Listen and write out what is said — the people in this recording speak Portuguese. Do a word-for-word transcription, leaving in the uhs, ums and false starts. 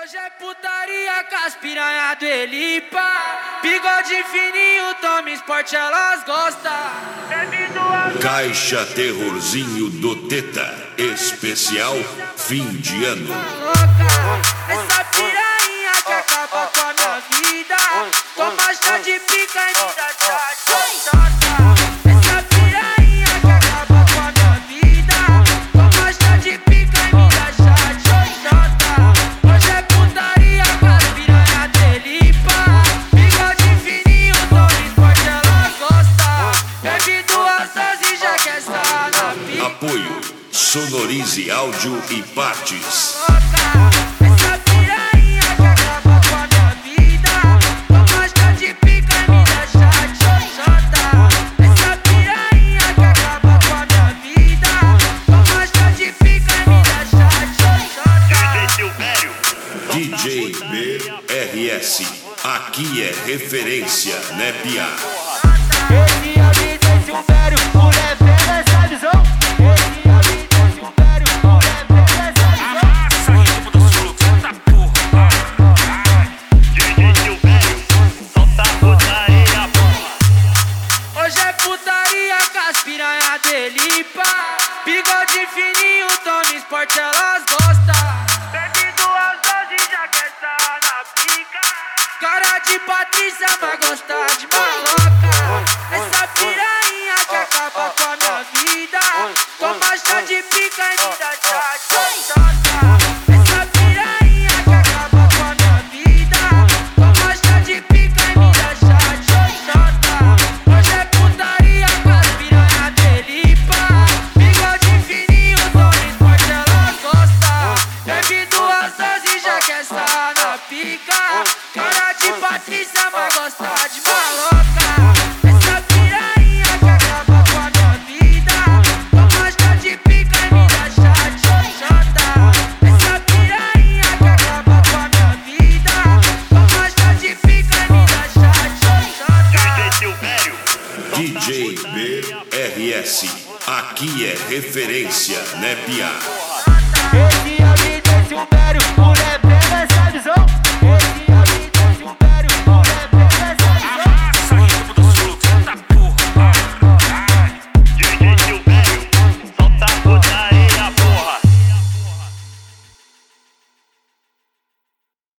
Hoje é putaria com as piranha do Elipa. Bigode fininho, toma esporte, elas gostam. Caixa Terrorzinho do Teta, especial fim de ano. Essa piranha que acaba com a minha vida. Toma chá de pica e me dá chá. Essa piranha que acaba com a minha vida. Toma chá de pica e me dá chá. Hoje é putaria com as piranha do Elipa. Bigode fininho, toma esporte, ela gosta. Bebe duas doses e já quer estar na pica. Apoio Sonorize Áudio e Partes. Essa piranha que acaba com a minha vida. Toma chá de pica e me dá chá, chota. Essa piranha que acaba com a minha vida. Toma chá de pica e me dá chá, chota. D J B R S, aqui é referência, né, Pia? Esse é o D J Silvério, mulher pega essa visão. Esse é o D J Silvério, mulher pega essa visão. Amassa ritmo do sul, da porra. D J Silvério, solta a putaria, porra. Hoje é putaria com as piranha do Elipa. Bigode fininho, toma esporte, elas gostam. Bebe duas doses, já quer estar na pica. Cara de Patrícia vai gostar de maloca. Essa piranha que acaba com a minha vida. Toma chá de pica e me dá chá, chota. Essa piranha que acaba com a minha vida. Toma chá de pica e me dá chá, chota. Hoje é putaria com as piranha do Elipa. Bigode fininho, toma esporte, elas gostam. Bebe duas doses e já quer estar na pica. Cara de Patrícia vai gostar de maloca. Essa piranha que acaba com a minha vida. Toma chá de pica e me dá chá, chota. Essa piranha que acaba com a minha vida. Toma chá de pica e me dá chá, chota. D J Silvério, D J B R S, aqui é referência, né, Pia?